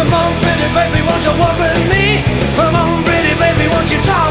Come on, pretty baby, won't you walk with me? Come on, pretty baby, won't you talk